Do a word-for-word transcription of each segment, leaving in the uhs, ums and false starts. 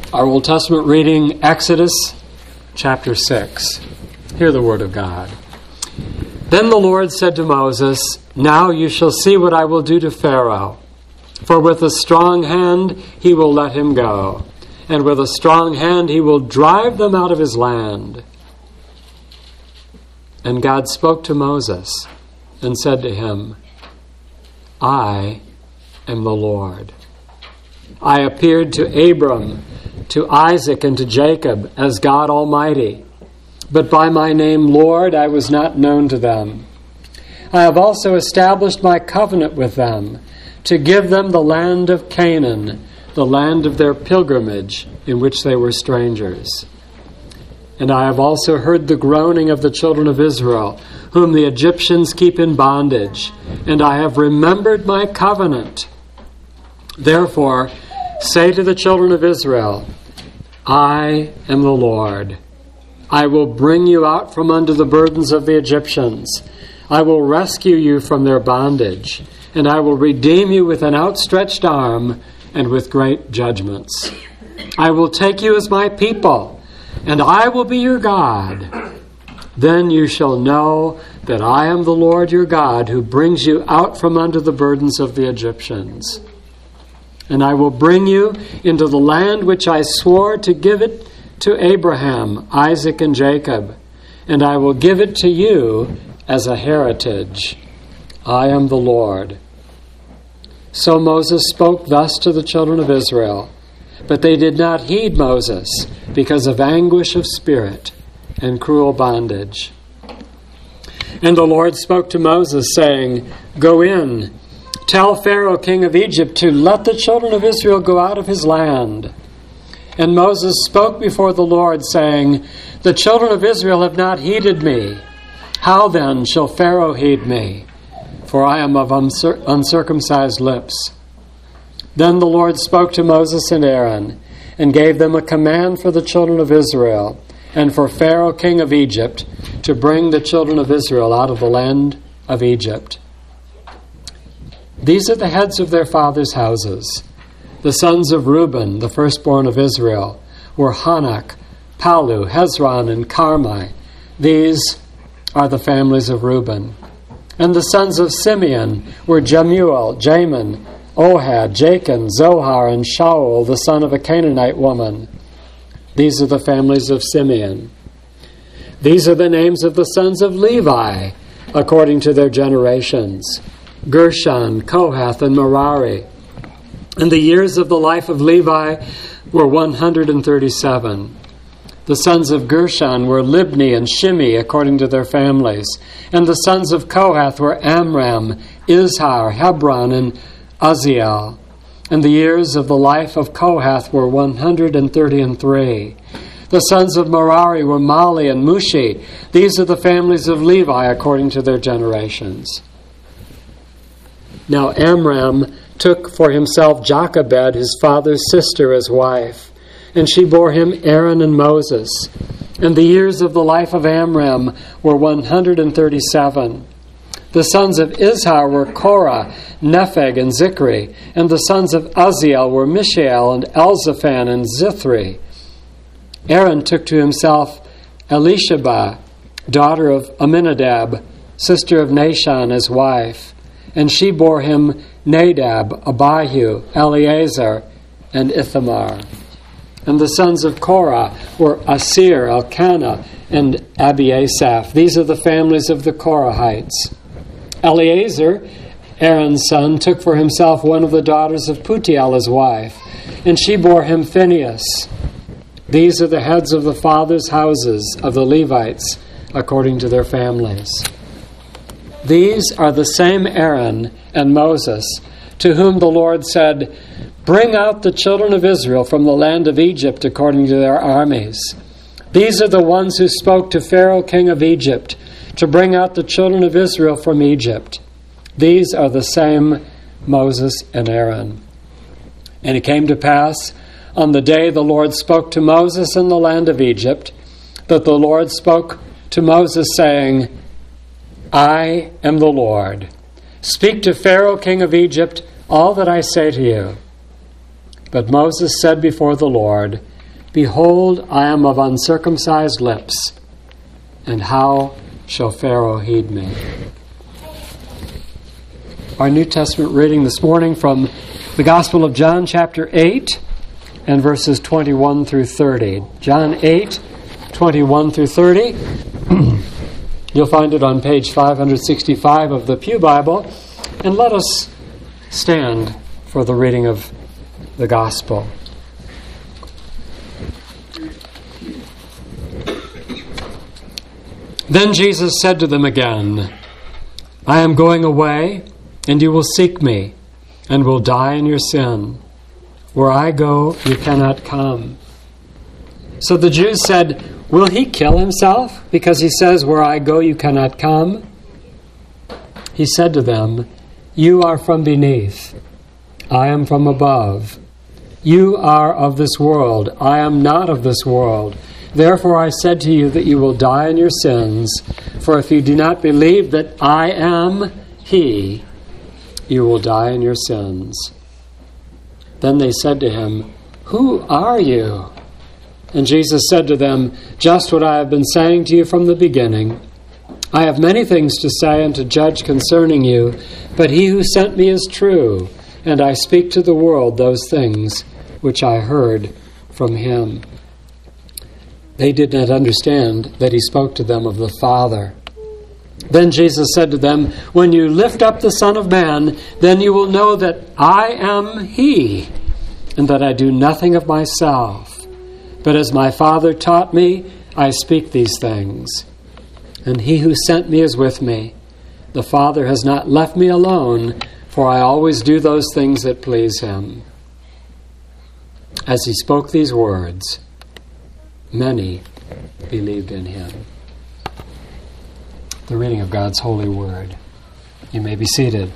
Our Old Testament reading, Exodus chapter six. Hear the word of God. Then the Lord said to Moses, "Now you shall see what I will do to Pharaoh. For with a strong hand he will let him go, and with a strong hand he will drive them out of his land." And God spoke to Moses and said to him, "I am the Lord. I appeared to Abram, to Isaac, and to Jacob as God Almighty. But by my name, Lord, I was not known to them. I have also established my covenant with them, to give them the land of Canaan, the land of their pilgrimage, in which they were strangers. And I have also heard the groaning of the children of Israel, whom the Egyptians keep in bondage, and I have remembered my covenant. Therefore, say to the children of Israel, I am the Lord. I will bring you out from under the burdens of the Egyptians. I will rescue you from their bondage, and I will redeem you with an outstretched arm and with great judgments. I will take you as my people, and I will be your God. Then you shall know that I am the Lord your God, who brings you out from under the burdens of the Egyptians. And I will bring you into the land which I swore to give it to Abraham, Isaac, and Jacob, and I will give it to you as a heritage. I am the Lord." So Moses spoke thus to the children of Israel, but they did not heed Moses because of anguish of spirit and cruel bondage. And the Lord spoke to Moses, saying, "Go in, tell Pharaoh, king of Egypt, to let the children of Israel go out of his land." And Moses spoke before the Lord, saying, "The children of Israel have not heeded me. How then shall Pharaoh heed me? For I am of uncir- uncircumcised lips." Then the Lord spoke to Moses and Aaron, and gave them a command for the children of Israel, and for Pharaoh, king of Egypt, to bring the children of Israel out of the land of Egypt. These are the heads of their fathers' houses. The sons of Reuben, the firstborn of Israel, were Hanak, Palu, Hezron, and Carmi. These are the families of Reuben. And the sons of Simeon were Jemuel, Jamin, Ohad, Jachin, Zohar, and Shaul, the son of a Canaanite woman. These are the families of Simeon. These are the names of the sons of Levi, according to their generations: Gershon, Kohath, and Merari. And the years of the life of Levi were one hundred thirty-seven. The sons of Gershon were Libni and Shimi, according to their families. And the sons of Kohath were Amram, Izhar, Hebron, and Uzziel. And the years of the life of Kohath were one hundred thirty and three. The sons of Merari were Mali and Mushi. These are the families of Levi, according to their generations. Now Amram took for himself Jochebed, his father's sister, as wife, and she bore him Aaron and Moses. And the years of the life of Amram were one hundred thirty-seven. The sons of Izhar were Korah, Nepheg, and Zikri, and the sons of Uzziel were Mishael and Elzaphan and Zithri. Aaron took to himself Elisheba, daughter of Aminadab, sister of Nashon, as wife, and she bore him Nadab, Abihu, Eleazar, and Ithamar. And the sons of Korah were Asir, Elkanah, and Abiasaph. These are the families of the Korahites. Eleazar, Aaron's son, took for himself one of the daughters of Putiel as wife, and she bore him Phinehas. These are the heads of the fathers' houses of the Levites, according to their families. These are the same Aaron and Moses, to whom the Lord said, "Bring out the children of Israel from the land of Egypt according to their armies." These are the ones who spoke to Pharaoh, king of Egypt, to bring out the children of Israel from Egypt. These are the same Moses and Aaron. And it came to pass, on the day the Lord spoke to Moses in the land of Egypt, that the Lord spoke to Moses, saying, "I am the Lord. Speak to Pharaoh, king of Egypt, all that I say to you." But Moses said before the Lord, Behold, I am of uncircumcised lips, and how shall Pharaoh heed me?" Our New Testament reading this morning from the Gospel of John, chapter eight, and verses twenty-one through thirty. John eight, twenty-one through thirty. You'll find it on page five sixty-five of the Pew Bible. And let us stand for the reading of the Gospel. Then Jesus said to them again, "I am going away, and you will seek me, and will die in your sin. Where I go, you cannot come." So the Jews said, "Will he kill himself, because he says, 'Where I go, you cannot come'?" He said to them, "You are from beneath, I am from above. You are of this world, I am not of this world. Therefore I said to you that you will die in your sins, for if you do not believe that I am he, you will die in your sins." Then they said to him, "Who are you?" And Jesus said to them, "Just what I have been saying to you from the beginning. I have many things to say and to judge concerning you, but he who sent me is true, and I speak to the world those things which I heard from him." They did not understand that he spoke to them of the Father. Then Jesus said to them, "When you lift up the Son of Man, then you will know that I am he, and that I do nothing of myself. But as my Father taught me, I speak these things. And he who sent me is with me. The Father has not left me alone, for I always do those things that please him." As he spoke these words, many believed in him. The reading of God's holy word. You may be seated.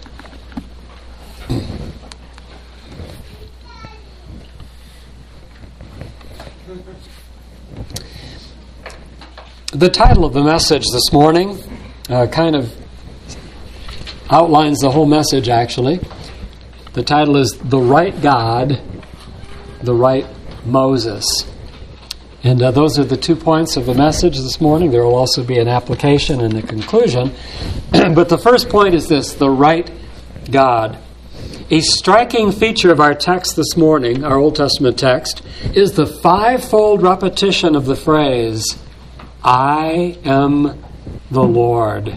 The title of the message this morning uh, kind of outlines the whole message, actually. The title is "The Right God, the Right Moses." And uh, those are the two points of the message this morning. There will also be an application and a conclusion. But the first point is this: the right God. A striking feature of our text this morning, our Old Testament text, is the fivefold repetition of the phrase, "I am the Lord."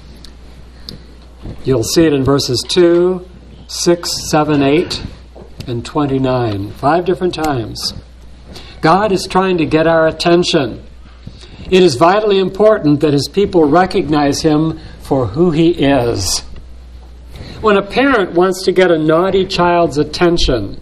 You'll see it in verses two, six, seven, eight, and twenty-nine. Five different times. God is trying to get our attention. It is vitally important that his people recognize him for who he is. When a parent wants to get a naughty child's attention,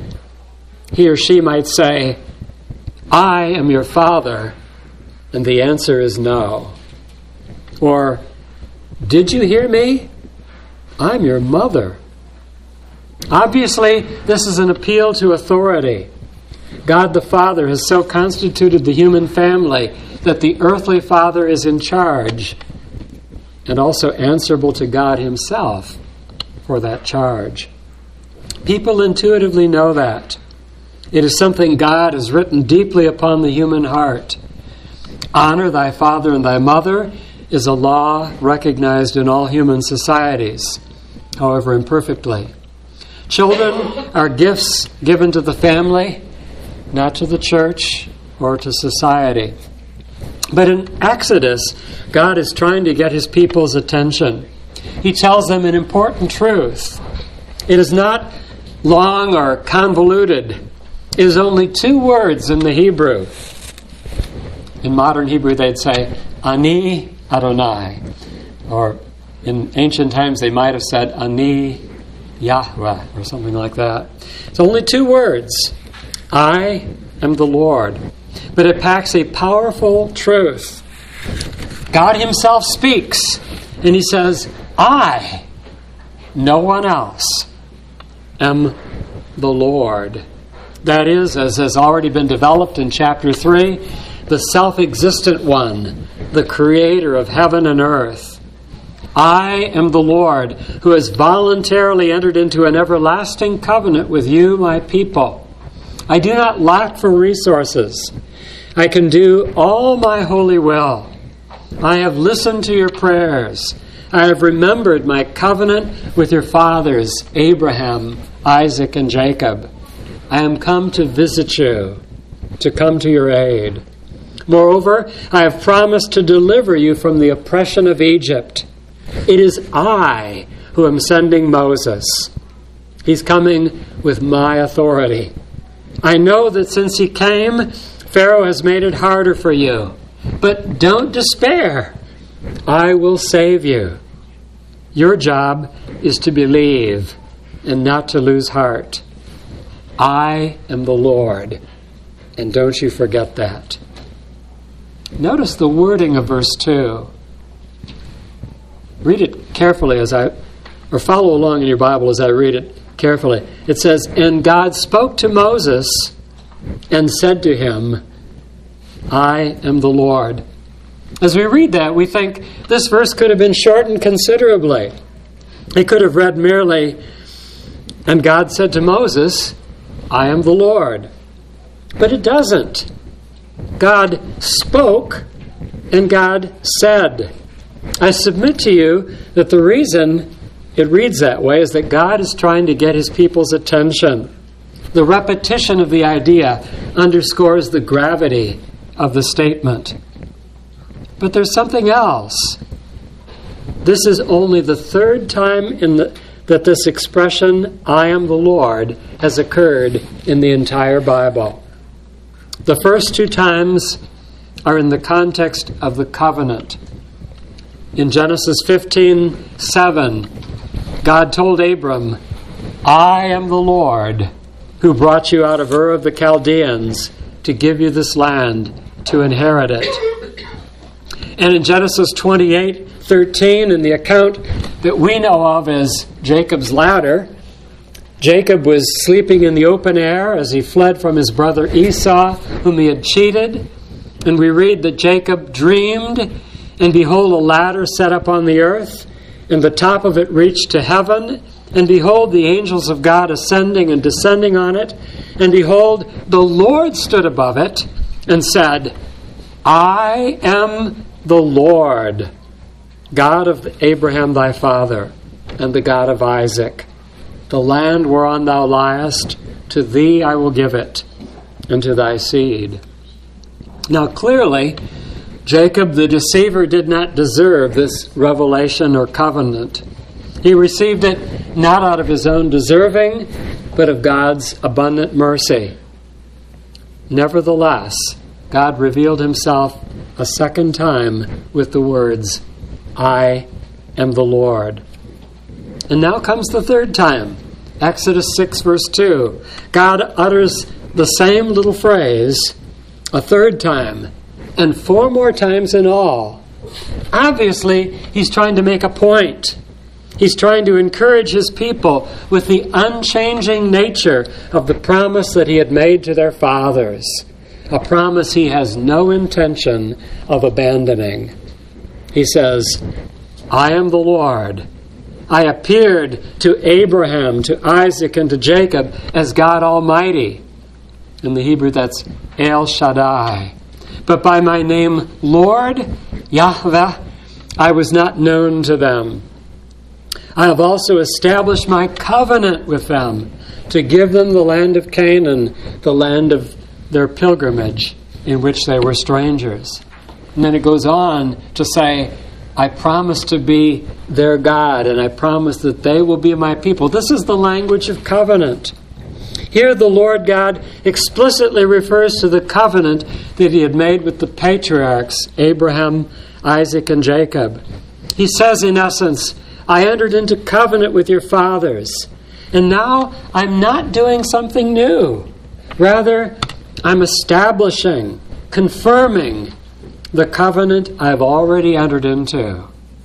he or she might say, "I am your father," and the answer is no. Or, "Did you hear me? I'm your mother." Obviously, this is an appeal to authority. God the Father has so constituted the human family that the earthly father is in charge and also answerable to God himself for that charge. People intuitively know that. It is something God has written deeply upon the human heart. Honor thy father and thy mother is a law recognized in all human societies, however imperfectly. Children are gifts given to the family, not to the church or to society. But in Exodus, God is trying to get his people's attention. He tells them an important truth. It is not long or convoluted. It is only two words in the Hebrew. In modern Hebrew, they'd say, "Ani Adonai." Or in ancient times, they might have said, "Ani Yahweh," or something like that. It's only two words. I am the Lord. But it packs a powerful truth. God himself speaks, and he says, "I, no one else, am the Lord." That is, as has already been developed in chapter three, the self-existent one, the creator of heaven and earth. I am the Lord, who has voluntarily entered into an everlasting covenant with you, my people. I do not lack for resources. I can do all my holy will. I have listened to your prayers. I have remembered my covenant with your fathers, Abraham, Isaac, and Jacob. I am come to visit you, to come to your aid. Moreover, I have promised to deliver you from the oppression of Egypt. It is I who am sending Moses. He's coming with my authority. I know that since he came, Pharaoh has made it harder for you. But don't despair. I will save you. Your job is to believe and not to lose heart. I am the Lord, and don't you forget that. Notice the wording of verse two. Read it carefully as I, or follow along in your Bible as I read it carefully. It says, "And God spoke to Moses and said to him, I am the Lord." As we read that, we think this verse could have been shortened considerably. It could have read merely, "And God said to Moses, I am the Lord." But it doesn't. God spoke and God said. I submit to you that the reason it reads that way is that God is trying to get his people's attention. The repetition of the idea underscores the gravity of the statement. But there's something else. This is only the third time in the, that this expression, "I am the Lord," has occurred in the entire Bible. The first two times are in the context of the covenant. In Genesis fifteen seven, God told Abram, "I am the Lord who brought you out of Ur of the Chaldeans to give you this land to inherit it." And in Genesis twenty-eight thirteen, in the account that we know of as Jacob's ladder, Jacob was sleeping in the open air as he fled from his brother Esau, whom he had cheated. And we read that Jacob dreamed, and behold, a ladder set up on the earth, and the top of it reached to heaven. And behold, the angels of God ascending and descending on it. And behold, the Lord stood above it and said, "I am the Lord, God of Abraham thy father, and the God of Isaac. The land whereon thou liest, to thee I will give it, and to thy seed." Now clearly, Jacob the deceiver did not deserve this revelation or covenant. He received it not out of his own deserving, but of God's abundant mercy. Nevertheless, God revealed himself a second time with the words, "I am the Lord." And now comes the third time. Exodus six verse two. God utters the same little phrase a third time, and four more times in all. Obviously, he's trying to make a point. He's trying to encourage his people with the unchanging nature of the promise that he had made to their fathers, a promise he has no intention of abandoning. He says, "I am the Lord. I appeared to Abraham, to Isaac, and to Jacob as God Almighty." In the Hebrew, that's El Shaddai. "But by my name, Lord, Yahweh, I was not known to them. I have also established my covenant with them to give them the land of Canaan, the land of their pilgrimage in which they were strangers." And then it goes on to say, "I promise to be their God, and I promise that they will be my people." This is the language of covenant. Here the Lord God explicitly refers to the covenant that he had made with the patriarchs, Abraham, Isaac, and Jacob. He says, in essence, "I entered into covenant with your fathers, and now I'm not doing something new. Rather, I'm establishing, confirming the covenant I've already entered into."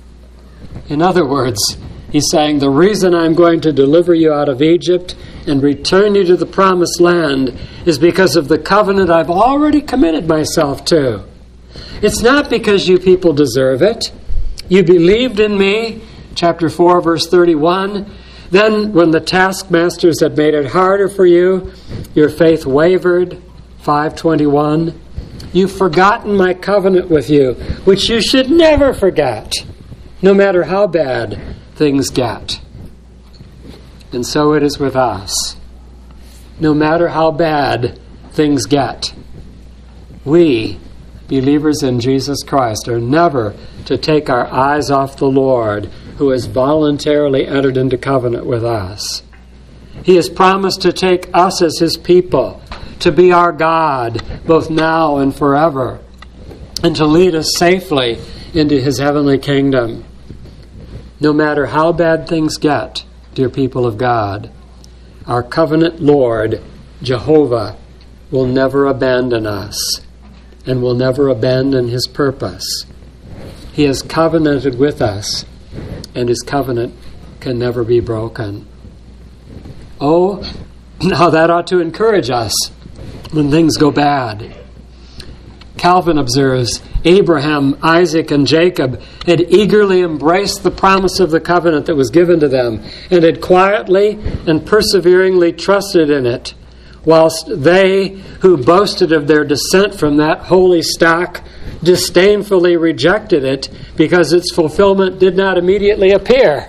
In other words, he's saying, the reason I'm going to deliver you out of Egypt and return you to the promised land is because of the covenant I've already committed myself to. It's not because you people deserve it. You believed in me, chapter four, verse thirty-one, Then, when the taskmasters had made it harder for you, your faith wavered, five twenty-one, you've forgotten my covenant with you, which you should never forget, no matter how bad things get. And so it is with us. No matter how bad things get, we, believers in Jesus Christ, are never to take our eyes off the Lord, who has voluntarily entered into covenant with us. He has promised to take us as his people, to be our God, both now and forever, and to lead us safely into his heavenly kingdom. No matter how bad things get, dear people of God, our covenant Lord, Jehovah, will never abandon us and will never abandon his purpose. He has covenanted with us, and his covenant can never be broken. Oh, now that ought to encourage us when things go bad. Calvin observes, Abraham, Isaac, and Jacob had eagerly embraced the promise of the covenant that was given to them and had quietly and perseveringly trusted in it, whilst they who boasted of their descent from that holy stock disdainfully rejected it because its fulfillment did not immediately appear.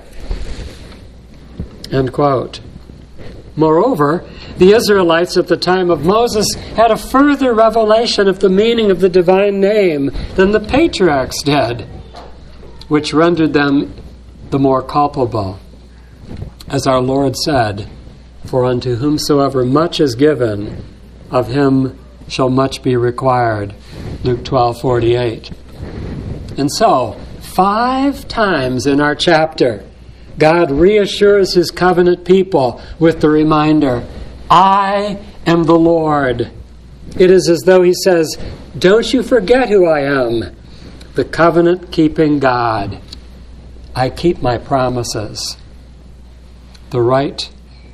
End quote. Moreover, the Israelites at the time of Moses had a further revelation of the meaning of the divine name than the patriarchs did, which rendered them the more culpable. As our Lord said, for unto whomsoever much is given, of him shall much be required. Luke twelve forty-eight. And so, five times in our chapter, God reassures his covenant people with the reminder, I am the Lord. It is as though he says, don't you forget who I am, the covenant-keeping God. I keep my promises. The right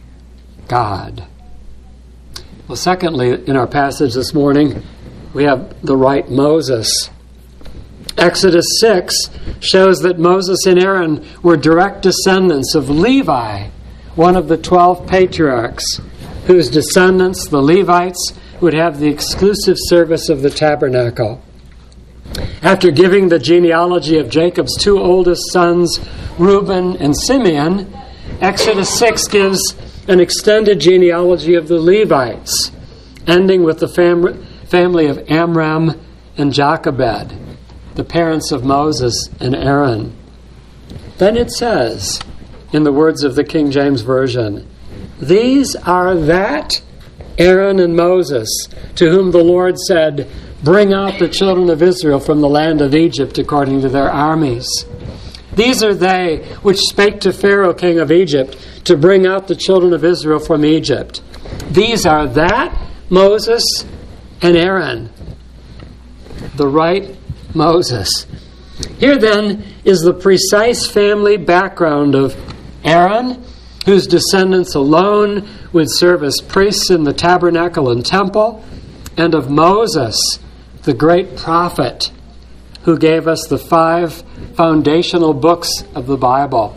God. Well, secondly, in our passage this morning, we have the right Moses. Exodus six shows that Moses and Aaron were direct descendants of Levi, one of the twelve patriarchs, whose descendants, the Levites, would have the exclusive service of the tabernacle. After giving the genealogy of Jacob's two oldest sons, Reuben and Simeon, Exodus six gives an extended genealogy of the Levites, ending with the fam- family of Amram and Jochebed, the parents of Moses and Aaron. Then it says, in the words of the King James Version, these are that Aaron and Moses, to whom the Lord said, bring out the children of Israel from the land of Egypt according to their armies. These are they which spake to Pharaoh king of Egypt to bring out the children of Israel from Egypt. These are that Moses and Aaron, the right Moses. Here then is the precise family background of Aaron, whose descendants alone would serve as priests in the tabernacle and temple, and of Moses, the great prophet, who gave us the five foundational books of the Bible.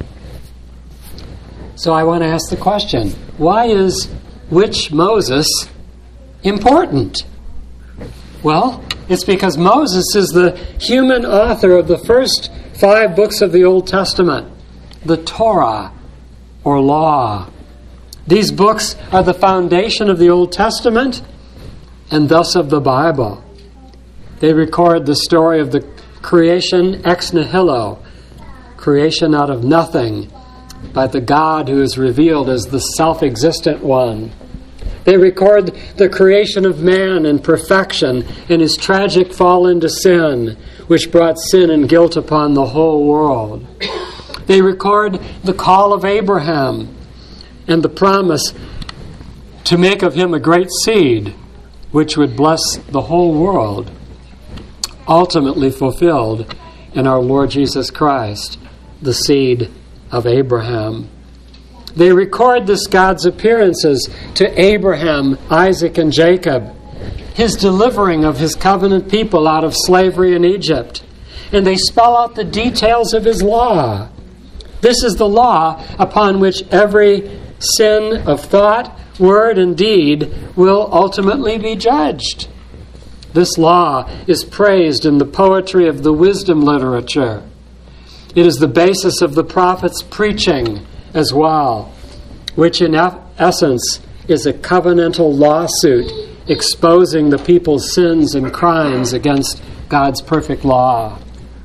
So I want to ask the question, why is which Moses important? Well, it's because Moses is the human author of the first five books of the Old Testament, the Torah, or law. These books are the foundation of the Old Testament and thus of the Bible. They record the story of the creation ex nihilo, creation out of nothing, by the God who is revealed as the self-existent one. They record the creation of man in perfection and his tragic fall into sin, which brought sin and guilt upon the whole world. They record the call of Abraham and the promise to make of him a great seed, which would bless the whole world, ultimately fulfilled in our Lord Jesus Christ, the seed of Abraham. They record this God's appearances to Abraham, Isaac, and Jacob, his delivering of his covenant people out of slavery in Egypt, and they spell out the details of his law, This is the law upon which every sin of thought, word, and deed will ultimately be judged. This law is praised in the poetry of the wisdom literature. It is the basis of the prophets' preaching as well, which in essence is a covenantal lawsuit exposing the people's sins and crimes against God's perfect law.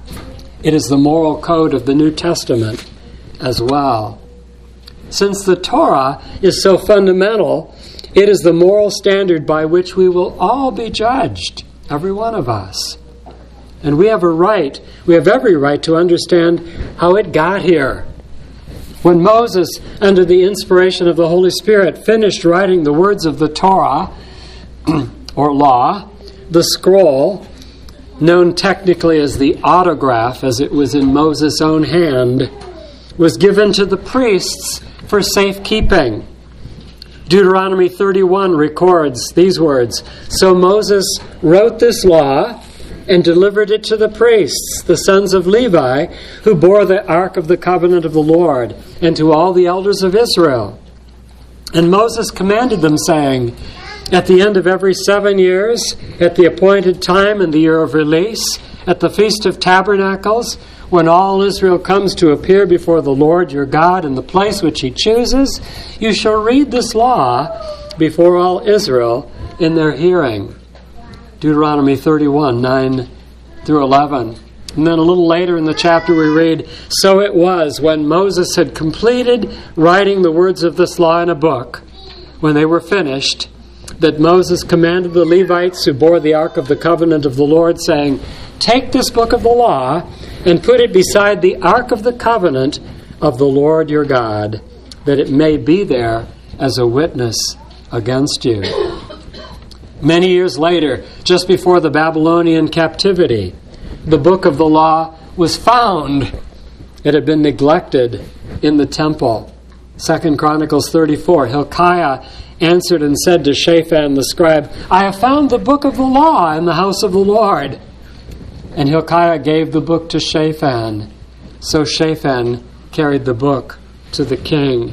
It is the moral code of the New Testament as well. Since the Torah is so fundamental, it is the moral standard by which we will all be judged, every one of us. And we have a right, we have every right to understand how it got here. When Moses, under the inspiration of the Holy Spirit, finished writing the words of the Torah, or law, the scroll, known technically as the autograph, as it was in Moses' own hand, was given to the priests for safekeeping. Deuteronomy thirty-one records these words, "So Moses wrote this law and delivered it to the priests, the sons of Levi, who bore the ark of the covenant of the Lord, and to all the elders of Israel. And Moses commanded them, saying, at the end of every seven years, at the appointed time in the year of release, at the Feast of Tabernacles, when all Israel comes to appear before the Lord your God in the place which he chooses, you shall read this law before all Israel in their hearing." Deuteronomy thirty-one, nine through eleven. And then a little later in the chapter we read, "So it was, when Moses had completed writing the words of this law in a book, when they were finished, that Moses commanded the Levites who bore the ark of the covenant of the Lord, saying, Take this book of the law and put it beside the ark of the covenant of the Lord your God, that it may be there as a witness against you." Many years later, just before the Babylonian captivity, the book of the law was found. It had been neglected in the temple. Second Chronicles thirty-four, Hilkiah answered and said to Shaphan the scribe, "I have found the book of the law in the house of the Lord." And Hilkiah gave the book to Shaphan. So Shaphan carried the book to the king.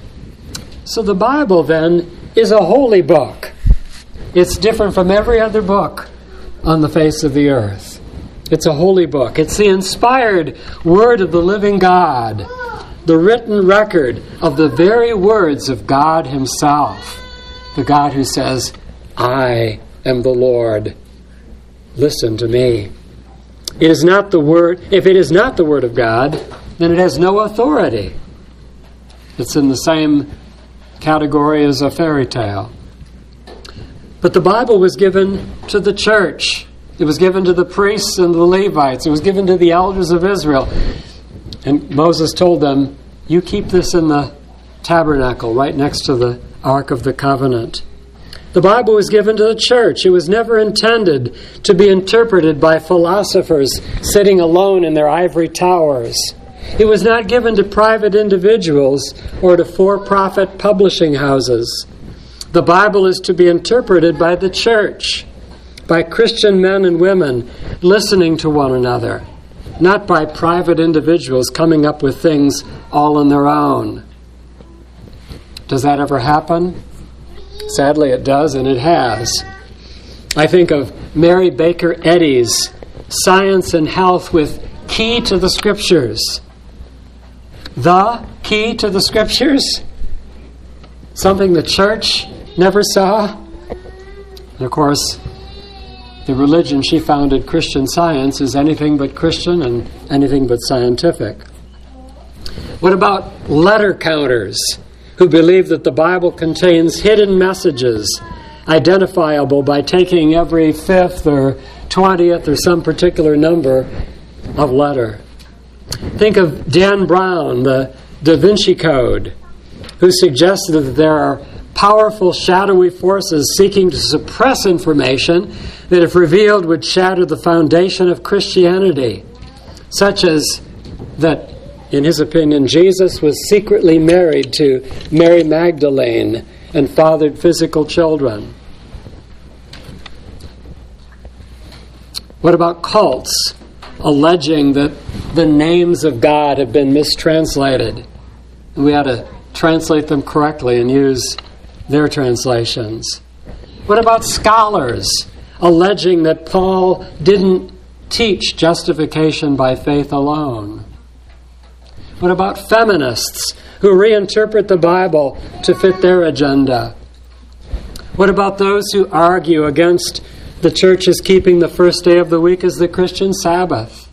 So the Bible, then, is a holy book. It's different from every other book on the face of the earth. It's a holy book. It's the inspired word of the living God, the written record of the very words of God himself, the God who says, "I am the Lord. Listen to me." It is not the word, if it is not the word of God, then it has no authority. It's in the same category as a fairy tale. But the Bible was given to the church. It was given to the priests and the Levites. It was given to the elders of Israel. And Moses told them, you keep this in the tabernacle right next to the Ark of the Covenant. The Bible was given to the church. It was never intended to be interpreted by philosophers sitting alone in their ivory towers. It was not given to private individuals or to for-profit publishing houses. The Bible is to be interpreted by the church, by Christian men and women listening to one another, not by private individuals coming up with things all on their own. Does that ever happen? Sadly, it does, and it has. I think of Mary Baker Eddy's Science and Health with Key to the Scriptures. The key to the Scriptures? Something the church never saw? And of course, the religion she founded, Christian Science, is anything but Christian and anything but scientific. What about letter counters who believe that the Bible contains hidden messages identifiable by taking every fifth or twentieth or some particular number of letter? Think of Dan Brown, the Da Vinci Code, who suggested that there are powerful shadowy forces seeking to suppress information that, if revealed, would shatter the foundation of Christianity, such as that, in his opinion, Jesus was secretly married to Mary Magdalene and fathered physical children. What about cults alleging that the names of God have been mistranslated. And we ought to translate them correctly and use their translations. What about scholars alleging that Paul didn't teach justification by faith alone? What about feminists who reinterpret the Bible to fit their agenda? What about those who argue against the church's keeping the first day of the week as the Christian Sabbath?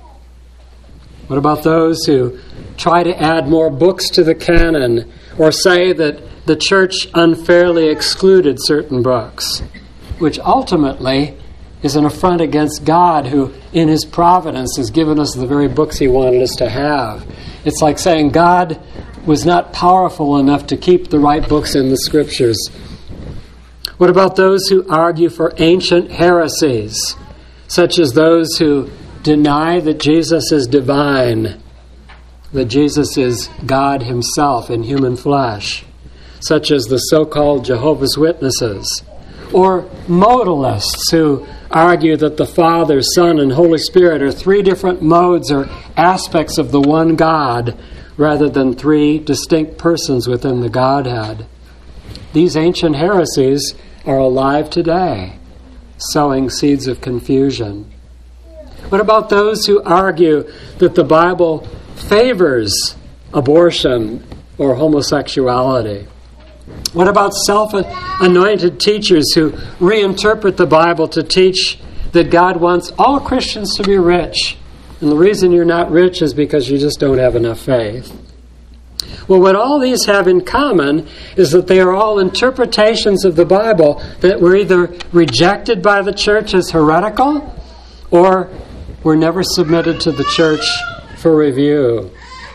What about those who try to add more books to the canon or say that the church unfairly excluded certain books, which ultimately is an affront against God, who in his providence has given us the very books he wanted us to have? It's like saying God was not powerful enough to keep the right books in the Scriptures. What about those who argue for ancient heresies, such as those who deny that Jesus is divine, that Jesus is God himself in human flesh, such as the so-called Jehovah's Witnesses, or modalists who argue that the Father, Son, and Holy Spirit are three different modes or aspects of the one God, rather than three distinct persons within the Godhead. These ancient heresies are alive today, sowing seeds of confusion. What about those who argue that the Bible favors abortion or homosexuality? What about self-anointed teachers who reinterpret the Bible to teach that God wants all Christians to be rich, and the reason you're not rich is because you just don't have enough faith? Well, what all these have in common is that they are all interpretations of the Bible that were either rejected by the church as heretical or were never submitted to the church for review.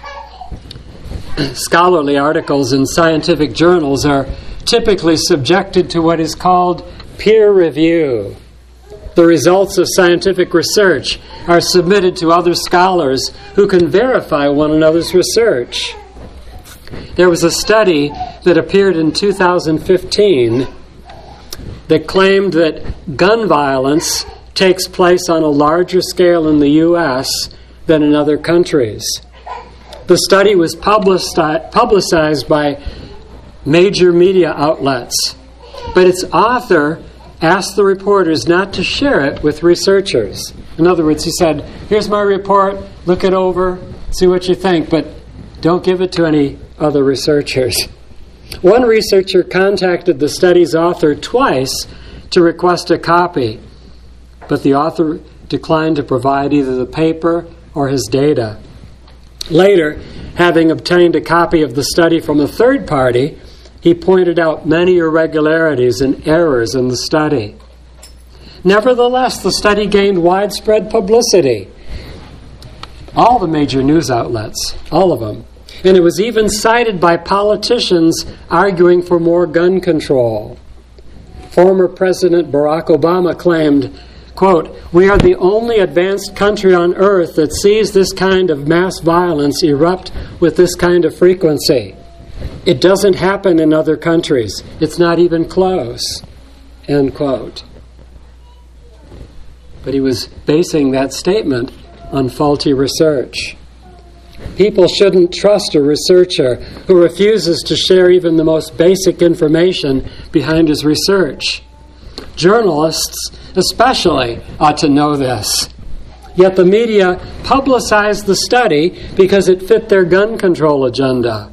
Scholarly articles in scientific journals are typically subjected to what is called peer review. The results of scientific research are submitted to other scholars who can verify one another's research. There was a study that appeared in two thousand fifteen that claimed that gun violence takes place on a larger scale in the U S than in other countries. The study was publicized by major media outlets, but its author asked the reporters not to share it with researchers. In other words, he said, here's my report, look it over, see what you think, but don't give it to any other researchers. One researcher contacted the study's author twice to request a copy, but the author declined to provide either the paper or his data. Later, having obtained a copy of the study from a third party, he pointed out many irregularities and errors in the study. Nevertheless, the study gained widespread publicity. All the major news outlets, all of them. And it was even cited by politicians arguing for more gun control. Former President Barack Obama claimed, quote, "We are the only advanced country on earth that sees this kind of mass violence erupt with this kind of frequency. It doesn't happen in other countries. It's not even close," end quote. But he was basing that statement on faulty research. People shouldn't trust a researcher who refuses to share even the most basic information behind his research. Journalists especially ought to know this. Yet the media publicized the study because it fit their gun control agenda.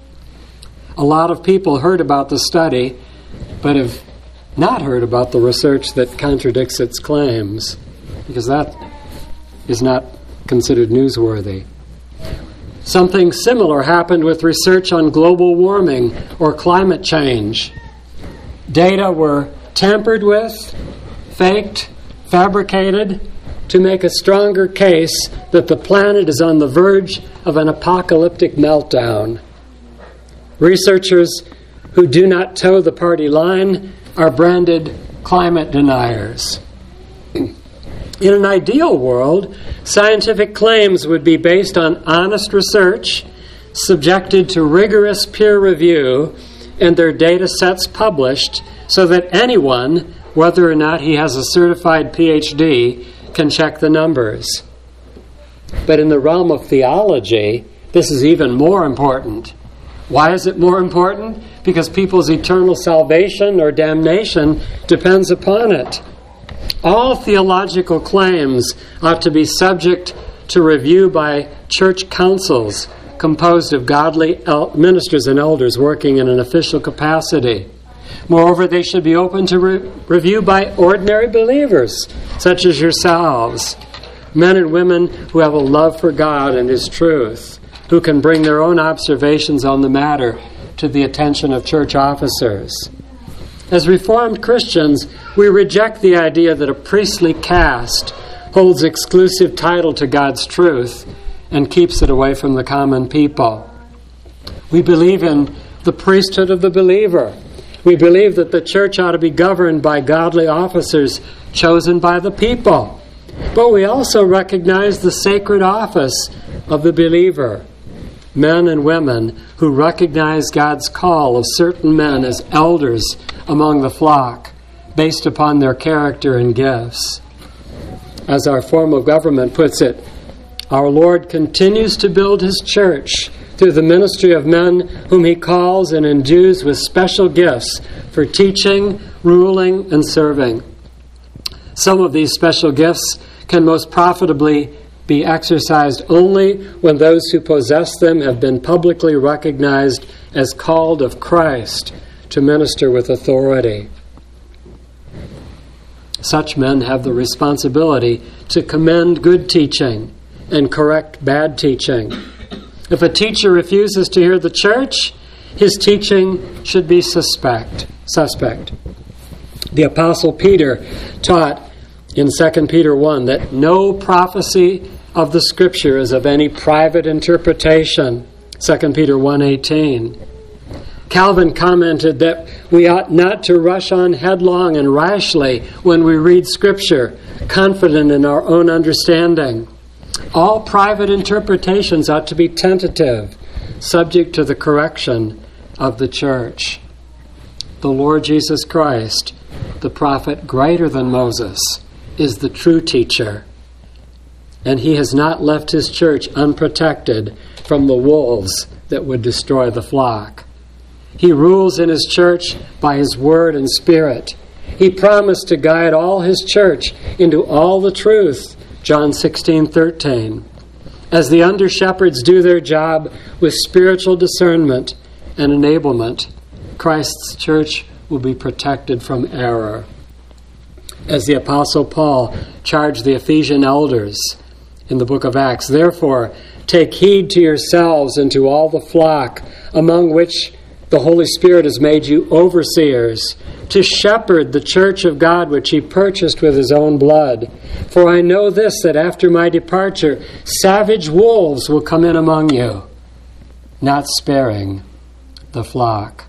A lot of people heard about the study, but have not heard about the research that contradicts its claims, because that is not considered newsworthy. Something similar happened with research on global warming or climate change. Data were tampered with, faked, fabricated to make a stronger case that the planet is on the verge of an apocalyptic meltdown. Researchers who do not toe the party line are branded climate deniers. In an ideal world, scientific claims would be based on honest research, subjected to rigorous peer review, and their data sets published so that anyone, whether or not he has a certified P H D, can check the numbers. But in the realm of theology, this is even more important. Why is it more important? Because people's eternal salvation or damnation depends upon it. All theological claims ought to be subject to review by church councils composed of godly el- ministers and elders working in an official capacity. Moreover, they should be open to re- review by ordinary believers, such as yourselves, men and women who have a love for God and His truth, who can bring their own observations on the matter to the attention of church officers. As Reformed Christians, we reject the idea that a priestly caste holds exclusive title to God's truth and keeps it away from the common people. We believe in the priesthood of the believer. We believe that the church ought to be governed by godly officers chosen by the people. But we also recognize the sacred office of the believer, men and women who recognize God's call of certain men as elders among the flock based upon their character and gifts. As our form of government puts it, our Lord continues to build His church through the ministry of men whom He calls and endues with special gifts for teaching, ruling, and serving. Some of these special gifts can most profitably be exercised only when those who possess them have been publicly recognized as called of Christ to minister with authority. Such men have the responsibility to commend good teaching and correct bad teaching. If a teacher refuses to hear the church, his teaching should be suspect. Suspect. The Apostle Peter taught in Second Peter one that no prophecy of the Scripture is of any private interpretation. Second Peter one eighteen. Calvin commented that we ought not to rush on headlong and rashly when we read Scripture, confident in our own understanding. All private interpretations ought to be tentative, subject to the correction of the church. The Lord Jesus Christ, the prophet greater than Moses, is the true teacher, and He has not left His church unprotected from the wolves that would destroy the flock. He rules in His church by His word and spirit. He promised to guide all His church into all the truth, John sixteen thirteen. As the under-shepherds do their job with spiritual discernment and enablement, Christ's church will be protected from error. As the Apostle Paul charged the Ephesian elders in the book of Acts, therefore, take heed to yourselves and to all the flock among which the Holy Spirit has made you overseers, to shepherd the church of God which He purchased with His own blood. For I know this, that after my departure, savage wolves will come in among you, not sparing the flock.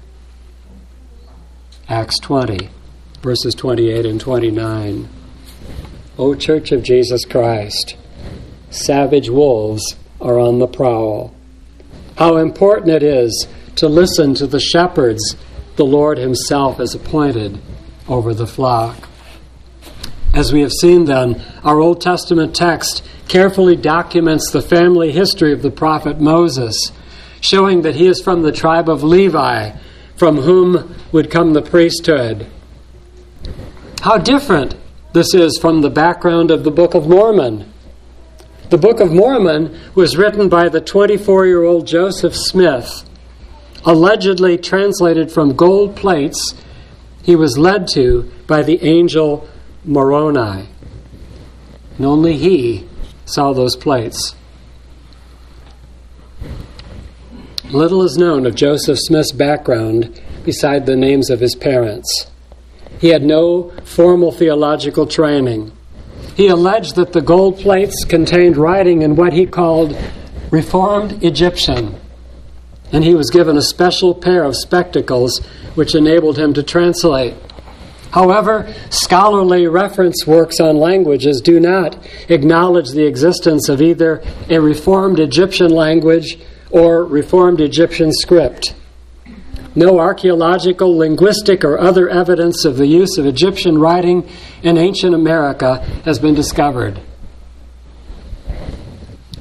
Acts twenty, verses twenty-eight and twenty-nine. O Church of Jesus Christ, savage wolves are on the prowl. How important it is to listen to the shepherds the Lord Himself has appointed over the flock. As we have seen then, our Old Testament text carefully documents the family history of the prophet Moses, showing that he is from the tribe of Levi, from whom would come the priesthood. How different this is from the background of the Book of Mormon. The Book of Mormon was written by the twenty-four-year-old Joseph Smith, allegedly translated from gold plates he was led to by the angel Moroni. And only he saw those plates. Little is known of Joseph Smith's background beside the names of his parents. He had no formal theological training. He alleged that the gold plates contained writing in what he called Reformed Egyptian, and he was given a special pair of spectacles which enabled him to translate. However, scholarly reference works on languages do not acknowledge the existence of either a Reformed Egyptian language or Reformed Egyptian script. No archaeological, linguistic, or other evidence of the use of Egyptian writing in ancient America has been discovered.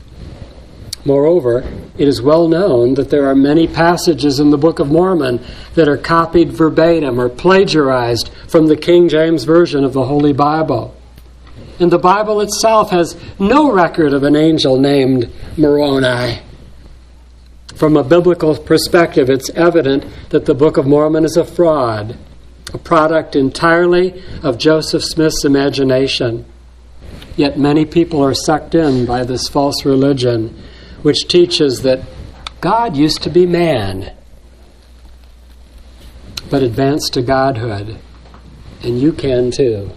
Moreover, it is well known that there are many passages in the Book of Mormon that are copied verbatim or plagiarized from the King James Version of the Holy Bible. And the Bible itself has no record of an angel named Moroni. From a biblical perspective, it's evident that the Book of Mormon is a fraud, a product entirely of Joseph Smith's imagination. Yet many people are sucked in by this false religion, which teaches that God used to be man, but advanced to godhood, and you can too.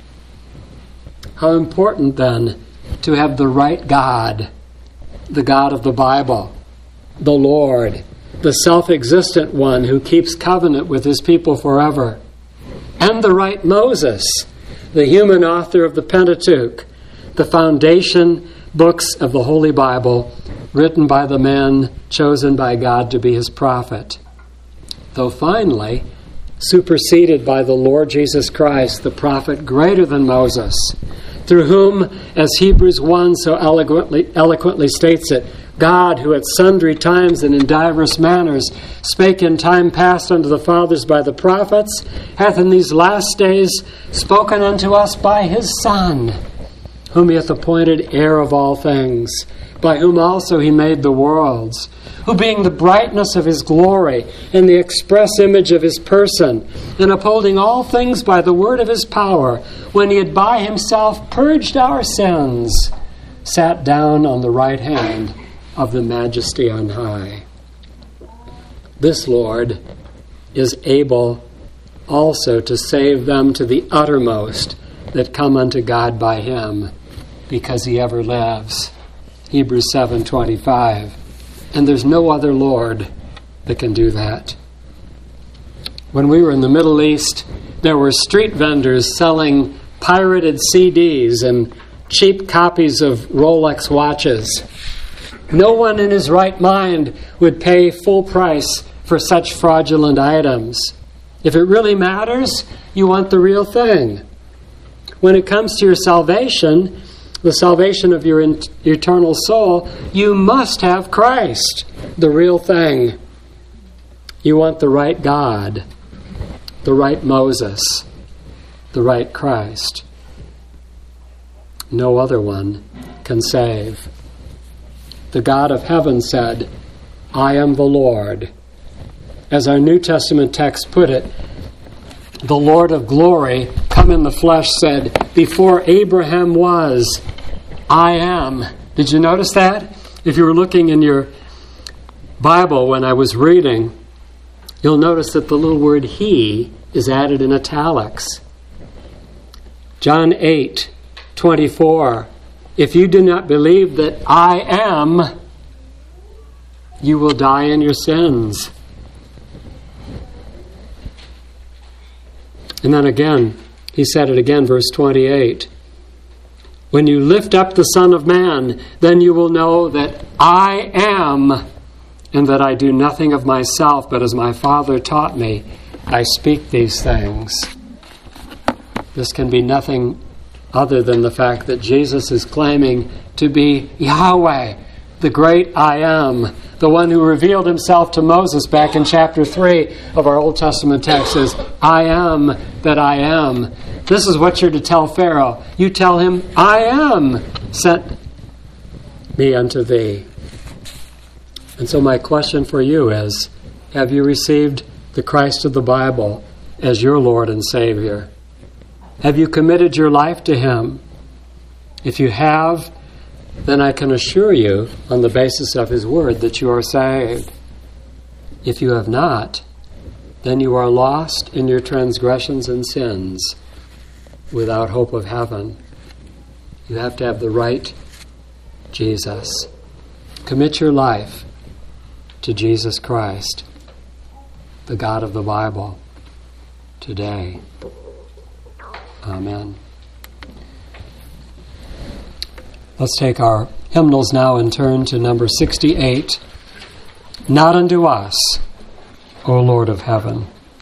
How important, then, to have the right God, the God of the Bible, the Lord, the self-existent one who keeps covenant with his people forever, and the right Moses, the human author of the Pentateuch, the foundation books of the Holy Bible, written by the man chosen by God to be his prophet. Though finally, superseded by the Lord Jesus Christ, the prophet greater than Moses, through whom, as Hebrews one so eloquently, eloquently states it, God, who at sundry times and in divers manners spake in time past unto the fathers by the prophets, hath in these last days spoken unto us by his Son, whom he hath appointed heir of all things, by whom also he made the worlds, who being the brightness of his glory and the express image of his person, and upholding all things by the word of his power, when he had by himself purged our sins, sat down on the right hand of the Majesty on high. This Lord is able also to save them to the uttermost that come unto God by him, because he ever lives. Hebrews seven twenty-five. And there's no other Lord that can do that. When we were in the Middle East, there were street vendors selling pirated C Ds and cheap copies of Rolex watches. No one in his right mind would pay full price for such fraudulent items. If it really matters, you want the real thing. When it comes to your salvation, the salvation of your in- eternal soul, you must have Christ, the real thing. You want the right God, the right Moses, the right Christ. No other one can save. The God of heaven said, I am the Lord. As our New Testament text put it, the Lord of glory, come in the flesh, said, before Abraham was, I am. Did you notice that? If you were looking in your Bible when I was reading, you'll notice that the little word he is added in italics. John eight twenty-four. If you do not believe that I am, you will die in your sins. And then again, he said it again, verse twenty-eight. When you lift up the Son of Man, then you will know that I am, and that I do nothing of myself, but as my Father taught me, I speak these things. This can be nothing other than the fact that Jesus is claiming to be Yahweh, the great I am, the one who revealed himself to Moses back in chapter three of our Old Testament text says, I am that I am. This is what you're to tell Pharaoh. You tell him, I am sent me unto thee. And so my question for you is, have you received the Christ of the Bible as your Lord and Savior? Have you committed your life to him? If you have, then I can assure you, on the basis of his word, that you are saved. If you have not, then you are lost in your transgressions and sins, without hope of heaven. You have to have the right Jesus. Commit your life to Jesus Christ, the God of the Bible, today. Amen. Let's take our hymnals now and turn to number sixty-eight. Not unto us, O Lord of heaven.